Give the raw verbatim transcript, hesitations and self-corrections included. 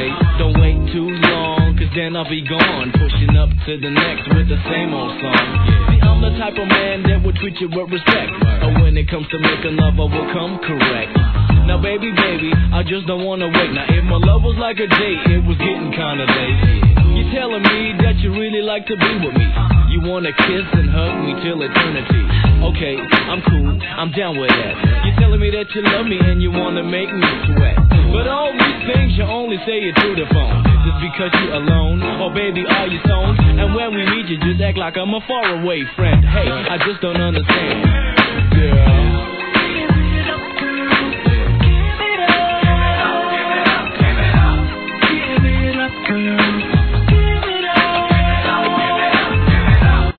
say, don't wait too long, cause then I'll be gone, pushing up to the next with the same old song. See, I'm the type of man that will treat you with respect, but when it comes to making love, I will come correct. Now baby, baby, I just don't wanna wait. Now if my love was like a date, it was getting kinda late. You're telling me that you really like to be with me. You wanna kiss and hug me till eternity. Okay, I'm cool, I'm down with that. You're telling me that you love me and you wanna make me sweat. But all these things you only say it through the phone. Just because you're alone, or baby, are you stoned? And when we meet you, just act like I'm a faraway friend. Hey, I just don't understand, girl.